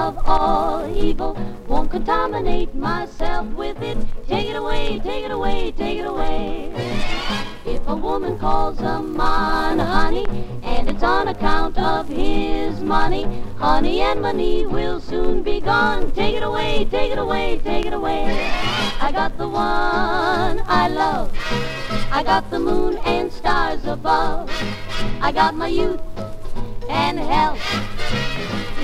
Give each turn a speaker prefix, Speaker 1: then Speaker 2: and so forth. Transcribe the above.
Speaker 1: of all evil. Won't contaminate myself with it. Take it away, take it away, take it away. If a woman calls a man honey, and it's on account of his money, honey and money will soon be gone. Take it away, take it away, take it away. I got the one I love. I got the moon and stars above. I got my youth and health.